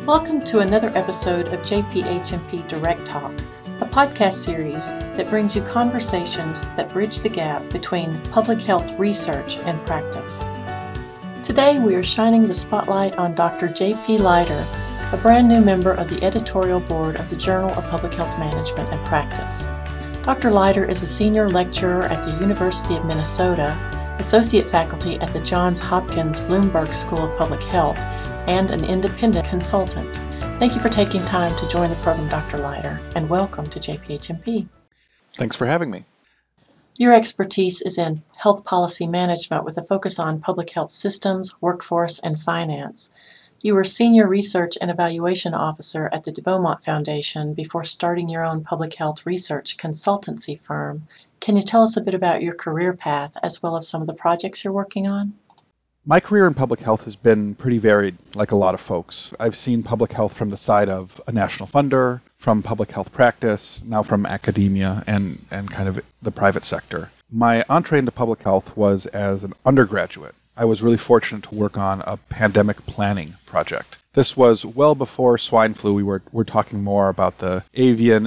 Welcome to another episode of JPHMP Direct Talk, a podcast series that brings you conversations that bridge the gap between public health research and practice. Today we are shining the spotlight on Dr. J.P. Leiter, a brand new member of the editorial board of the Journal of Public Health Management and Practice. Dr. Leiter is a senior lecturer at the University of Minnesota, associate faculty at the Johns Hopkins Bloomberg School of Public Health, and an independent consultant. Thank you for taking time to join the program, Dr. Leiter, and welcome to JPHMP. Thanks for having me. Your expertise is in health policy management with a focus on public health systems, workforce, and finance. You were Senior Research and Evaluation Officer at the de Beaumont Foundation before starting your own public health research consultancy firm. Can you tell us a bit about your career path as well as some of the projects you're working on? My career in public health has been pretty varied, like a lot of folks. I've seen public health from the side of a national funder, from public health practice, now from academia and kind of the private sector. My entree into public health was as an undergraduate. I was really fortunate to work on a pandemic planning project. This was well before swine flu. We're talking more about the avian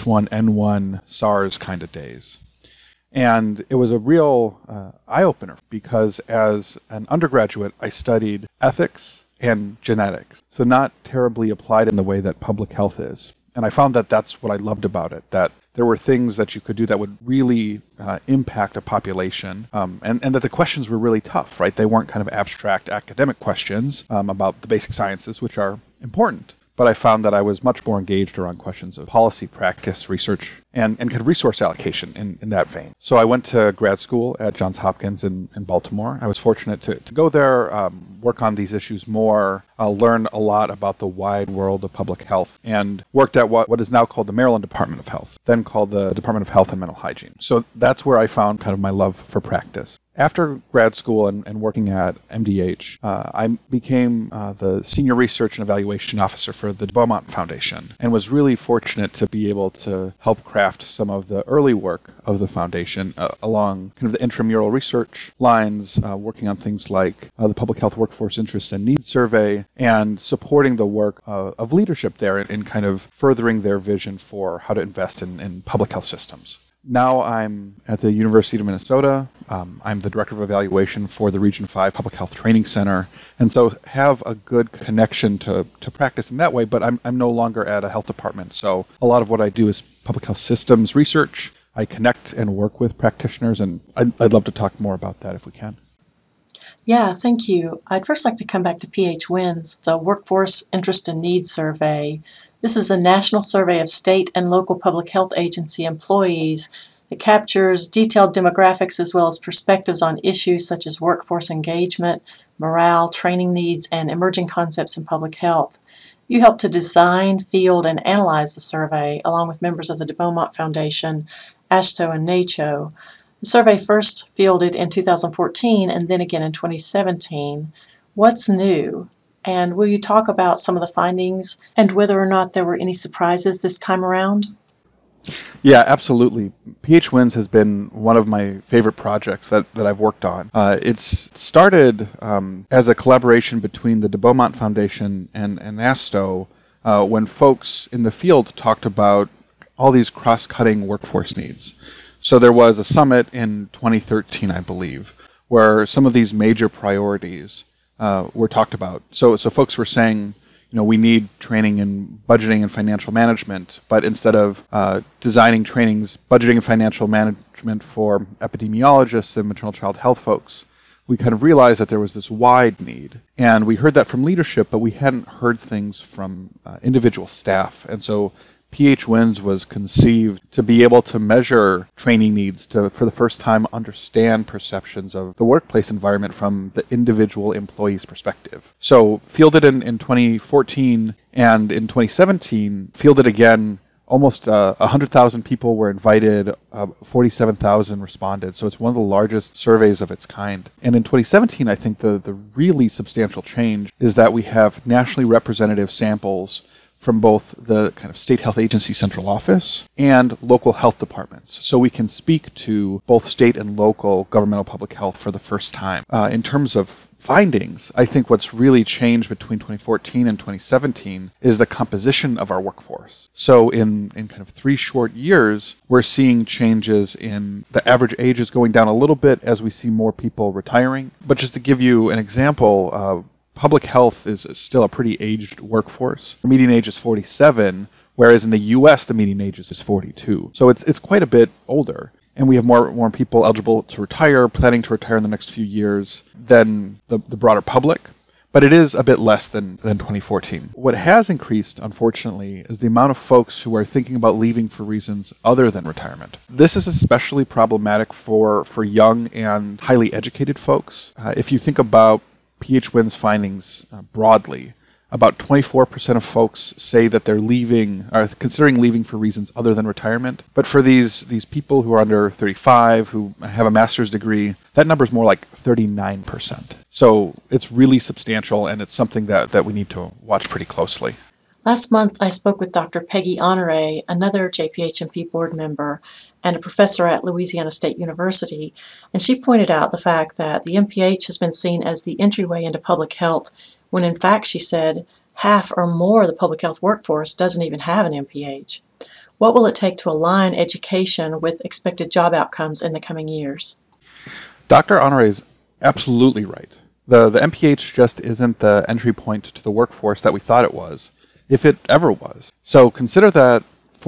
H1N1 SARS kind of days. And it was a real eye-opener because as an undergraduate, I studied ethics and genetics. So not terribly applied in the way that public health is. And I found that that's what I loved about it, that there were things that you could do that would really impact a population, and that the questions were really tough, right? They weren't kind of abstract academic questions about the basic sciences, which are important. But I found that I was much more engaged around questions of policy, practice, research, and kind of resource allocation in that vein. So I went to grad school at Johns Hopkins in Baltimore. I was fortunate to go there, work on these issues more, learn a lot about the wide world of public health, and worked at what is now called the Maryland Department of Health, then called the Department of Health and Mental Hygiene. So that's where I found kind of my love for practice. After grad school and working at MDH, I became the Senior Research and Evaluation Officer for the de Beaumont Foundation and was really fortunate to be able to help craft some of the early work of the foundation along kind of the intramural research lines, working on things like the Public Health Workforce Interests and Needs Survey, and supporting the work of leadership there in kind of furthering their vision for how to invest in public health systems. Now I'm at the University of Minnesota. I'm the Director of Evaluation for the Region 5 Public Health Training Center, and so have a good connection to practice in that way, but I'm no longer at a health department. So a lot of what I do is public health systems research. I connect and work with practitioners, and I'd love to talk more about that if we can. Yeah, thank you. I'd first like to come back to PHWINS, the Workforce Interest and Needs Survey. This is a national survey of state and local public health agency employees that captures detailed demographics as well as perspectives on issues such as workforce engagement, morale, training needs, and emerging concepts in public health. You helped to design, field, and analyze the survey along with members of the de Beaumont Foundation, AASHTO, and NACCHO. The survey first fielded in 2014 and then again in 2017. What's new? And will you talk about some of the findings and whether or not there were any surprises this time around? Yeah, absolutely. PHWINS has been one of my favorite projects that I've worked on. It's started as a collaboration between the de Beaumont Foundation and AASHTO when folks in the field talked about all these cross-cutting workforce needs. So there was a summit in 2013, I believe, where some of these major priorities were talked about. So folks were saying, we need training in budgeting and financial management, but instead of designing trainings, budgeting and financial management for epidemiologists and maternal child health folks, we kind of realized that there was this wide need. And we heard that from leadership, but we hadn't heard things from individual staff. And so PHWINS was conceived to be able to measure training needs, to, for the first time, understand perceptions of the workplace environment from the individual employee's perspective. So fielded in 2014 and in 2017, fielded again, almost 100,000 people were invited, 47,000 responded. So it's one of the largest surveys of its kind. And in 2017, I think the really substantial change is that we have nationally representative samples from both the kind of state health agency central office and local health departments. So we can speak to both state and local governmental public health for the first time. In terms of findings, I think what's really changed between 2014 and 2017 is the composition of our workforce. So in kind of 3 short years, we're seeing changes in the average age is going down a little bit as we see more people retiring. But just to give you an example, public health is still a pretty aged workforce. The median age is 47, whereas in the U.S. the median age is 42. So it's quite a bit older. And we have more people eligible to retire, planning to retire in the next few years than the broader public. But it is a bit less than 2014. What has increased, unfortunately, is the amount of folks who are thinking about leaving for reasons other than retirement. This is especially problematic for young and highly educated folks. If you think about PHWIN's findings broadly, about 24% of folks say that they're considering leaving for reasons other than retirement. But for these people who are under 35, who have a master's degree, that number is more like 39%. So it's really substantial, and it's something that we need to watch pretty closely. Last month, I spoke with Dr. Peggy Honore, another JPHMP board member and a professor at Louisiana State University, and she pointed out the fact that the MPH has been seen as the entryway into public health, when in fact, she said, half or more of the public health workforce doesn't even have an MPH. What will it take to align education with expected job outcomes in the coming years? Dr. Honore is absolutely right. The MPH just isn't the entry point to the workforce that we thought it was, if it ever was. So consider that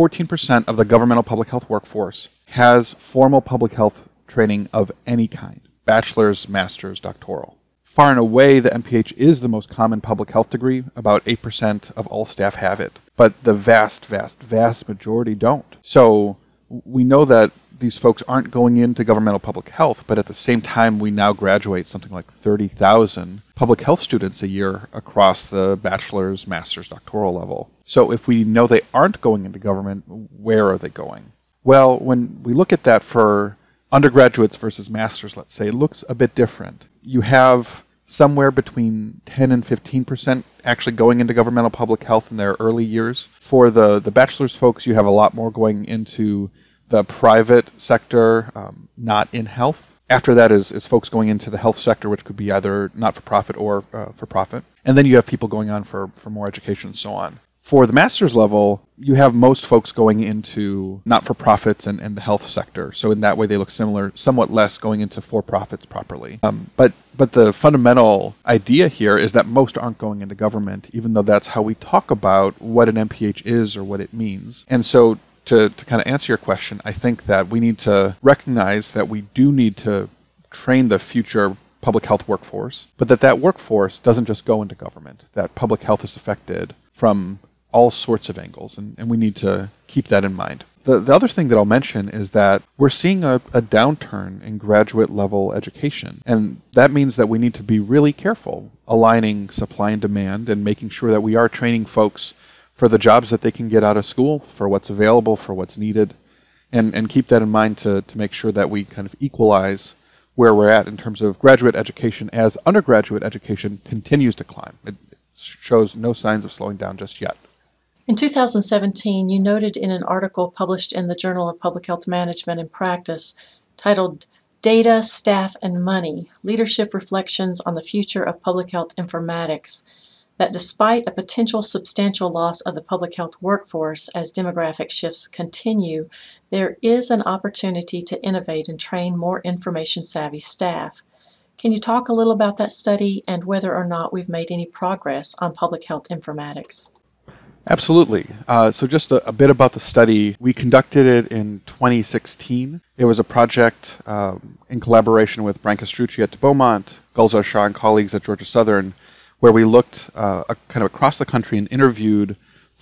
14% of the governmental public health workforce has formal public health training of any kind, bachelor's, master's, doctoral. Far and away, the MPH is the most common public health degree. About 8% of all staff have it, but the vast, vast, vast majority don't. So we know that these folks aren't going into governmental public health, but at the same time, we now graduate something like 30,000 public health students a year across the bachelor's, master's, doctoral level. So if we know they aren't going into government, where are they going? Well, when we look at that for undergraduates versus masters, let's say, it looks a bit different. You have somewhere between 10 and 15% actually going into governmental public health in their early years. For the bachelor's folks, you have a lot more going into the private sector, not in health. After that is folks going into the health sector, which could be either not-for-profit or for-profit. And then you have people going on for more education and so on. For the master's level, you have most folks going into not-for-profits and the health sector. So in that way, they look similar, somewhat less going into for-profits properly. But the fundamental idea here is that most aren't going into government, even though that's how we talk about what an MPH is or what it means. And so to kind of answer your question, I think that we need to recognize that we do need to train the future public health workforce, but that workforce doesn't just go into government, that public health is affected from all sorts of angles, and we need to keep that in mind. The other thing that I'll mention is that we're seeing a downturn in graduate level education, and that means that we need to be really careful aligning supply and demand and making sure that we are training folks for the jobs that they can get out of school, for what's available, for what's needed, and keep that in mind to make sure that we kind of equalize where we're at in terms of graduate education as undergraduate education continues to climb. It shows no signs of slowing down just yet. In 2017, you noted in an article published in the Journal of Public Health Management and Practice titled Data, Staff, and Money, Leadership Reflections on the Future of Public Health Informatics, that despite a potential substantial loss of the public health workforce as demographic shifts continue, there is an opportunity to innovate and train more information-savvy staff. Can you talk a little about that study and whether or not we've made any progress on public health informatics? Absolutely. So just a bit about the study. We conducted it in 2016. It was a project in collaboration with Brian Castrucci at Beaumont, Gulzar Shah and colleagues at Georgia Southern, where we looked kind of across the country and interviewed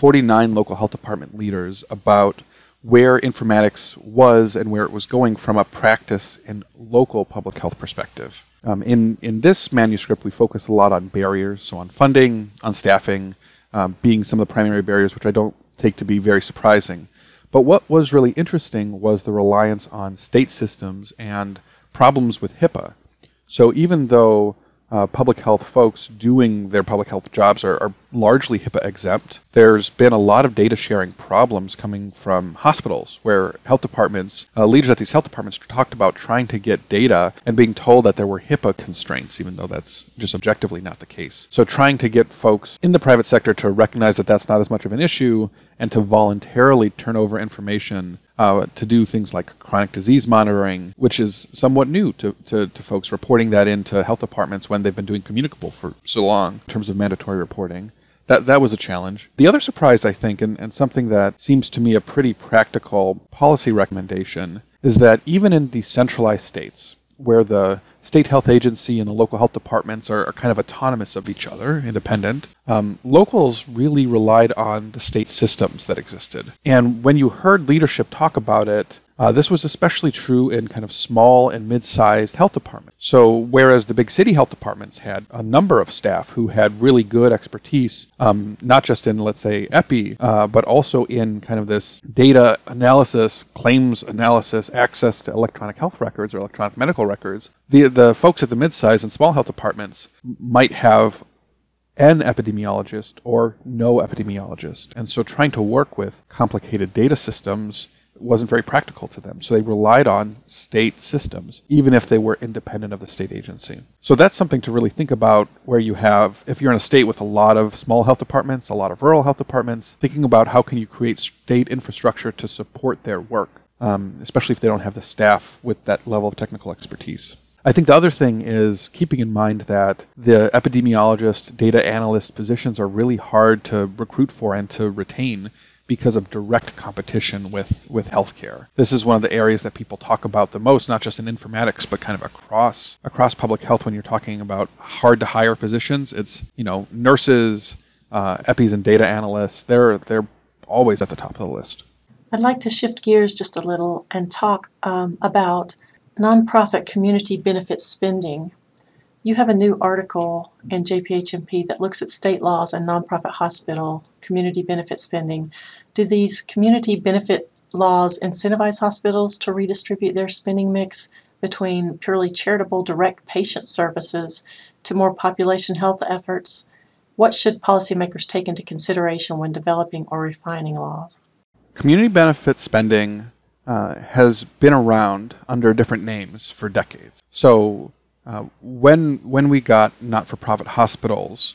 49 local health department leaders about where informatics was and where it was going from a practice and local public health perspective. In this manuscript, we focus a lot on barriers, so on funding, on staffing, being some of the primary barriers, which I don't take to be very surprising. But what was really interesting was the reliance on state systems and problems with HIPAA. So even though public health folks doing their public health jobs are largely HIPAA exempt. There's been a lot of data sharing problems coming from hospitals where health departments, leaders at these health departments talked about trying to get data and being told that there were HIPAA constraints, even though that's just objectively not the case. So trying to get folks in the private sector to recognize that that's not as much of an issue and to voluntarily turn over information to do things like chronic disease monitoring, which is somewhat new to folks, reporting that into health departments when they've been doing communicable for so long in terms of mandatory reporting. That was a challenge. The other surprise, I think, and something that seems to me a pretty practical policy recommendation, is that even in decentralized states, where the state health agency and the local health departments are kind of autonomous of each other, independent, locals really relied on the state systems that existed. And when you heard leadership talk about it, this was especially true in kind of small and mid-sized health departments. So whereas the big city health departments had a number of staff who had really good expertise, not just in, let's say, EPI, but also in kind of this data analysis, claims analysis, access to electronic health records or electronic medical records, the folks at the mid-sized and small health departments might have an epidemiologist or no epidemiologist. And so trying to work with complicated data systems wasn't very practical to them. So they relied on state systems, even if they were independent of the state agency. So that's something to really think about, where you have, if you're in a state with a lot of small health departments, a lot of rural health departments, thinking about how can you create state infrastructure to support their work, especially if they don't have the staff with that level of technical expertise. I think the other thing is keeping in mind that the epidemiologist, data analyst positions are really hard to recruit for and to retain because of direct competition with healthcare. This is one of the areas that people talk about the most, not just in informatics, but kind of across public health. When you're talking about hard to hire positions, it's, nurses, EPIs and data analysts, they're always at the top of the list. I'd like to shift gears just a little and talk about nonprofit community benefit spending. You have a new article in JPHMP that looks at state laws and nonprofit hospital community benefit spending. Do these community benefit laws incentivize hospitals to redistribute their spending mix between purely charitable direct patient services to more population health efforts? What should policymakers take into consideration when developing or refining laws? Community benefit spending has been around under different names for decades. So when we got not-for-profit hospitals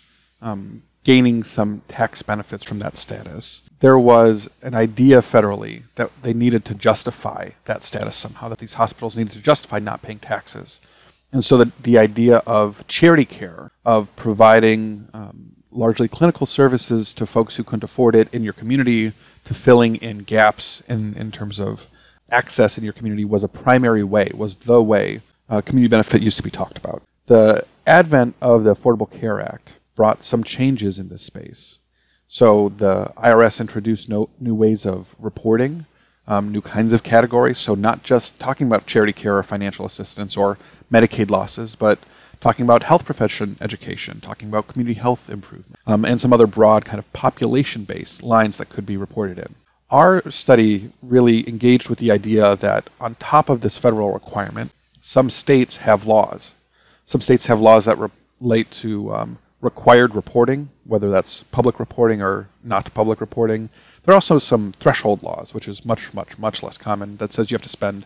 gaining some tax benefits from that status, there was an idea federally that they needed to justify that status somehow, that these hospitals needed to justify not paying taxes. And so the idea of charity care, of providing largely clinical services to folks who couldn't afford it in your community, to filling in gaps in terms of access in your community, was a primary way, was the way community benefit used to be talked about. The advent of the Affordable Care Act brought some changes in this space. So the IRS introduced new ways of reporting, new kinds of categories. So not just talking about charity care or financial assistance or Medicaid losses, but talking about health profession education, talking about community health improvement, and some other broad kind of population-based lines that could be reported in. Our study really engaged with the idea that on top of this federal requirement, some states have laws. Some states have laws that relate to required reporting, whether that's public reporting or not public reporting. There are also some threshold laws, which is much, much, much less common, that says you have to spend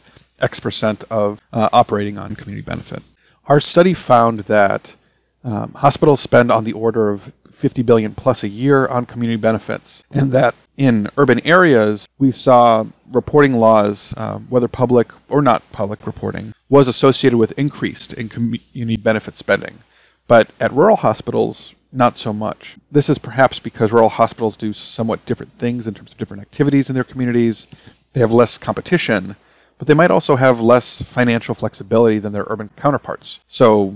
X% of operating on community benefit. Our study found that hospitals spend on the order of $50 billion plus a year on community benefits, and that in urban areas, we saw reporting laws, whether public or not public reporting, was associated with increased in community benefit spending. But at rural hospitals, not so much. This is perhaps because rural hospitals do somewhat different things in terms of different activities in their communities. They have less competition, but they might also have less financial flexibility than their urban counterparts. So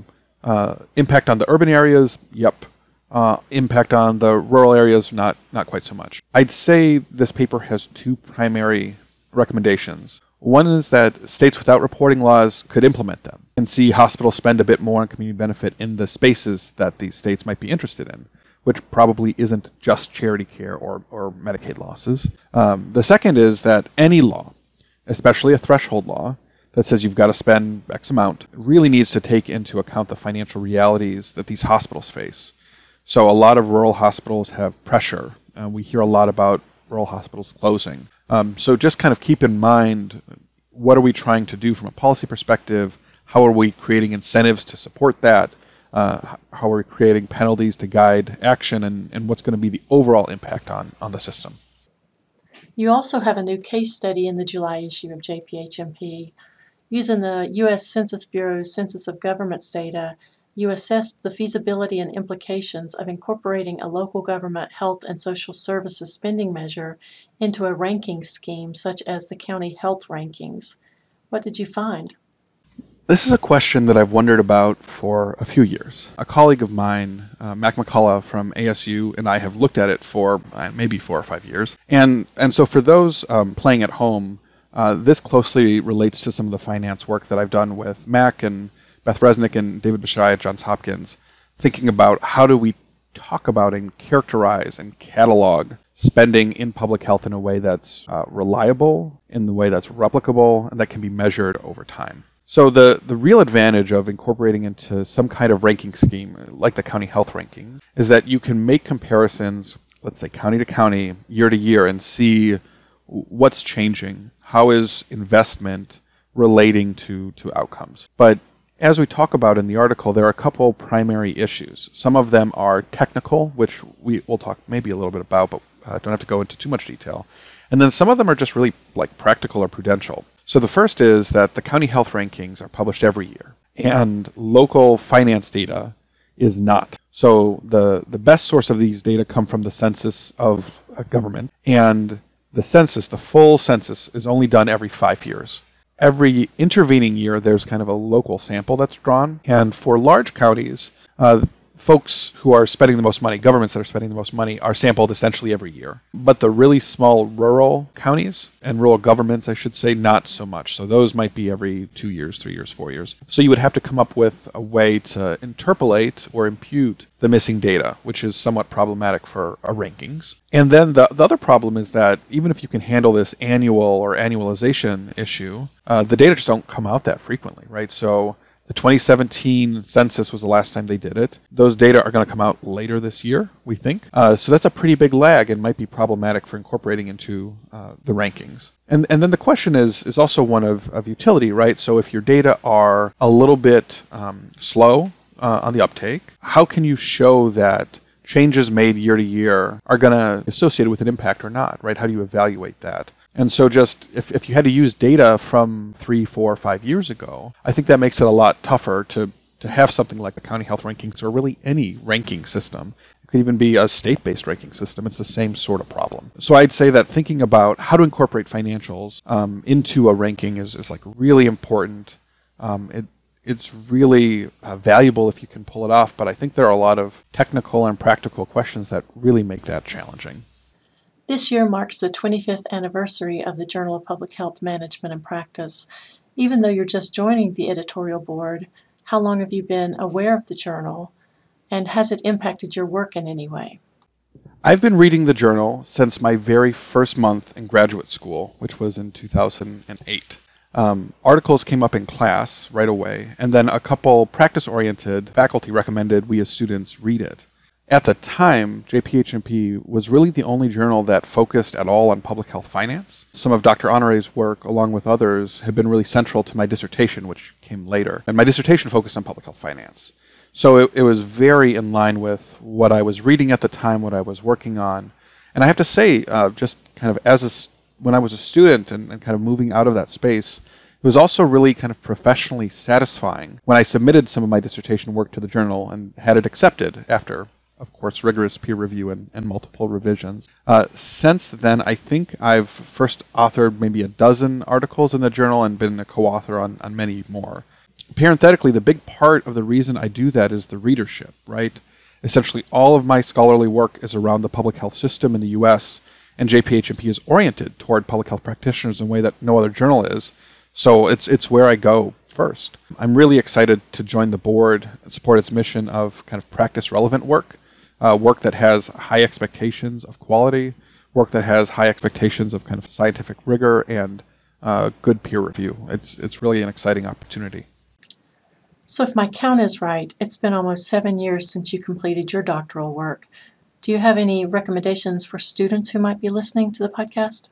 impact on the urban areas, yep. Impact on the rural areas, not quite so much. I'd say this paper has two primary recommendations. One is that states without reporting laws could implement them and see hospitals spend a bit more on community benefit in the spaces that these states might be interested in, which probably isn't just charity care or Medicaid losses. The second is that any law, especially a threshold law, that says you've got to spend X amount really needs to take into account the financial realities that these hospitals face. So a lot of rural hospitals have pressure. We hear a lot about rural hospitals closing. So just kind of keep in mind, what are we trying to do from a policy perspective? How are we creating incentives to support that? How are we creating penalties to guide action? And what's going to be the overall impact on the system? You also have a new case study in the July issue of JPHMP. Using the U.S. Census Bureau's Census of Governments data, you assessed the feasibility and implications of incorporating a local government health and social services spending measure into a ranking scheme such as the county health rankings. What did you find? This is a question that I've wondered about for a few years. A colleague of mine, Mac McCullough from ASU, and I have looked at it for maybe 4 or 5 years. And so for those playing at home, this closely relates to some of the finance work that I've done with Mac and Beth Resnick and David Bashai at Johns Hopkins, thinking about how do we talk about and characterize and catalog spending in public health in a way that's reliable, in the way that's replicable, and that can be measured over time. So the real advantage of incorporating into some kind of ranking scheme, like the county health rankings, is that you can make comparisons, let's say county to county, year to year, and see what's changing. How is investment relating to outcomes? But as we talk about in the article, there are a couple primary issues. Some of them are technical, which we'll talk maybe a little bit about, but don't have to go into too much detail. And then some of them are just really like practical or prudential. So the first is that the county health rankings are published every year, and local finance data is not. So the best source of these data come from the census of a government, and the census, the full census, is only done every 5 years. Every intervening year, there's kind of a local sample that's drawn. And for large counties, folks who are spending the most money, governments that are spending the most money, are sampled essentially every year. But the really small rural counties and rural governments, I should say, not so much. So those might be every 2 years, 3 years, 4 years. So you would have to come up with a way to interpolate or impute the missing data, which is somewhat problematic for our rankings. And then the other problem is that even if you can handle this annual or annualization issue, the data just don't come out that frequently, right? So the 2017 census was the last time they did it. Those data are going to come out later this year, we think. So that's a pretty big lag and might be problematic for incorporating into the rankings. And then the question is also one of utility, right? So if your data are a little bit slow on the uptake, how can you show that changes made year to year are going to be associated with an impact or not, right? How do you evaluate that? And so just if you had to use data from 3, 4, 5 years ago, I think that makes it a lot tougher to have something like the county health rankings or really any ranking system. It could even be a state-based ranking system. It's the same sort of problem. So I'd say that thinking about how to incorporate financials into a ranking is like really important. It's really valuable if you can pull it off, but I think there are a lot of technical and practical questions that really make that challenging. This year marks the 25th anniversary of the Journal of Public Health Management and Practice. Even though you're just joining the editorial board, how long have you been aware of the journal, and has it impacted your work in any way? I've been reading the journal since my very first month in graduate school, which was in 2008. Articles came up in class right away, and then a couple practice-oriented faculty recommended we as students read it. At the time, JPHMP was really the only journal that focused at all on public health finance. Some of Dr. Honore's work, along with others, have been really central to my dissertation, which came later. And my dissertation focused on public health finance. So it was very in line with what I was reading at the time, what I was working on. And I have to say, just kind of when I was a student and kind of moving out of that space, it was also really kind of professionally satisfying when I submitted some of my dissertation work to the journal and had it accepted after, of course, rigorous peer review and multiple revisions. Since then, I think I've first authored maybe a dozen articles in the journal and been a co-author on many more. Parenthetically, the big part of the reason I do that is the readership, right? Essentially, all of my scholarly work is around the public health system in the U.S., and JPHMP is oriented toward public health practitioners in a way that no other journal is. So it's where I go first. I'm really excited to join the board and support its mission of kind of practice-relevant work, work that has high expectations of quality, work that has high expectations of kind of scientific rigor and good peer review. It's really an exciting opportunity. So if my count is right, it's been almost 7 years since you completed your doctoral work. Do you have any recommendations for students who might be listening to the podcast?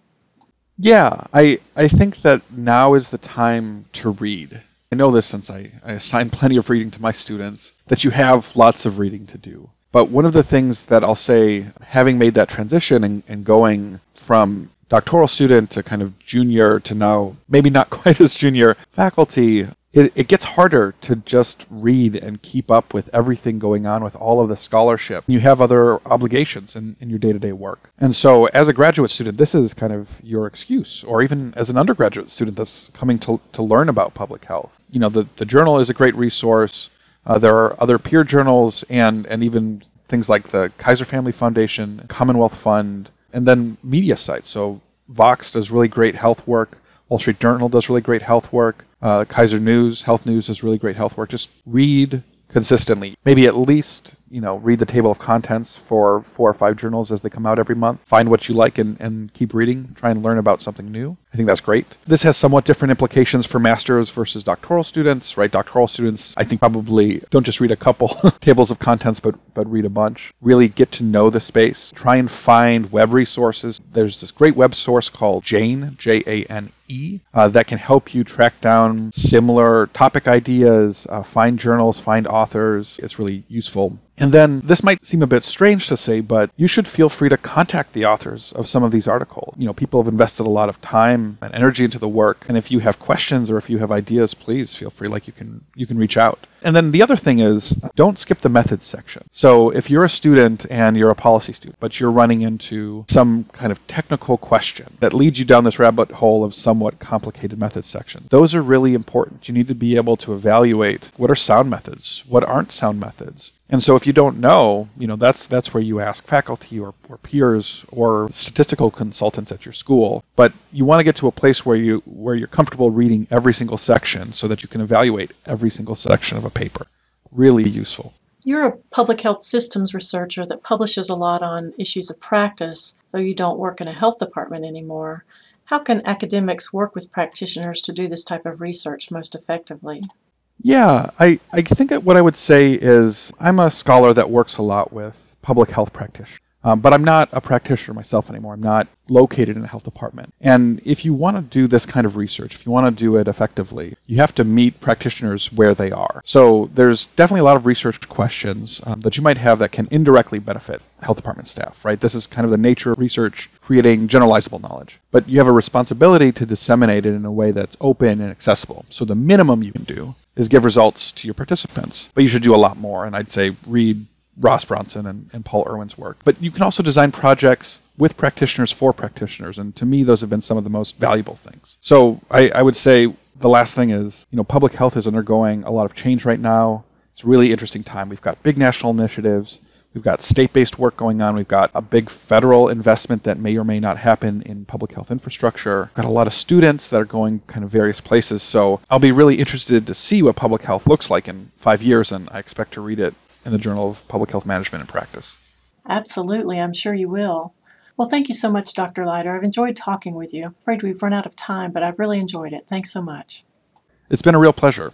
Yeah, I think that now is the time to read. I know this since I assign plenty of reading to my students, that you have lots of reading to do. But one of the things that I'll say, having made that transition and going from doctoral student to kind of junior to now maybe not quite as junior faculty, it gets harder to just read and keep up with everything going on with all of the scholarship. You have other obligations in your day-to-day work. And so as a graduate student, this is kind of your excuse, or even as an undergraduate student that's coming to learn about public health. You know, the journal is a great resource. There are other peer journals and even things like the Kaiser Family Foundation, Commonwealth Fund, and then media sites. So Vox does really great health work. Wall Street Journal does really great health work. Kaiser News, Health News does really great health work. Just read consistently. Maybe at least, read the table of contents for 4 or 5 journals as they come out every month. Find what you like and keep reading. Try and learn about something new. I think that's great. This has somewhat different implications for master's versus doctoral students, right? Doctoral students, I think, probably don't just read a couple tables of contents, but read a bunch. Really get to know the space. Try and find web resources. There's this great web source called Jane, Jane, that can help you track down similar topic ideas, find journals, find authors. It's really useful. And then this might seem a bit strange to say, but you should feel free to contact the authors of some of these articles. People have invested a lot of time and energy into the work. And if you have questions or if you have ideas, please feel free, you can reach out. And then the other thing is, don't skip the methods section. So if you're a student and you're a policy student, but you're running into some kind of technical question that leads you down this rabbit hole of somewhat complicated methods section, those are really important. You need to be able to evaluate what are sound methods, what aren't sound methods. And so if you don't know, that's where you ask faculty or peers or statistical consultants at your school. But you want to get to a place where you're comfortable reading every single section so that you can evaluate every single section of a paper. Really useful. You're a public health systems researcher that publishes a lot on issues of practice, though you don't work in a health department anymore. How can academics work with practitioners to do this type of research most effectively? Yeah, I think what I would say is I'm a scholar that works a lot with public health practitioners, but I'm not a practitioner myself anymore. I'm not located in a health department. And if you want to do this kind of research, if you want to do it effectively, you have to meet practitioners where they are. So there's definitely a lot of research questions that you might have that can indirectly benefit health department staff, right? This is kind of the nature of research, creating generalizable knowledge. But you have a responsibility to disseminate it in a way that's open and accessible. So the minimum you can do is give results to your participants. But you should do a lot more, and I'd say read Ross Bronson and Paul Irwin's work. But you can also design projects with practitioners for practitioners, and to me, those have been some of the most valuable things. So I would say the last thing is, public health is undergoing a lot of change right now. It's a really interesting time. We've got big national initiatives. We've got state-based work going on. We've got a big federal investment that may or may not happen in public health infrastructure. We've got a lot of students that are going kind of various places. So I'll be really interested to see what public health looks like in 5 years, and I expect to read it in the Journal of Public Health Management and Practice. Absolutely, I'm sure you will. Well, thank you so much, Dr. Leiter. I've enjoyed talking with you. I'm afraid we've run out of time, but I've really enjoyed it. Thanks so much. It's been a real pleasure.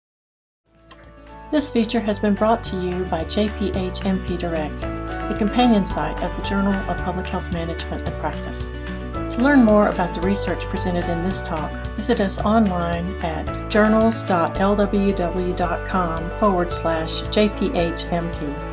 This feature has been brought to you by JPH MP Direct, the companion site of the Journal of Public Health Management and Practice. To learn more about the research presented in this talk, visit us online at journals.lww.com/JPHMP.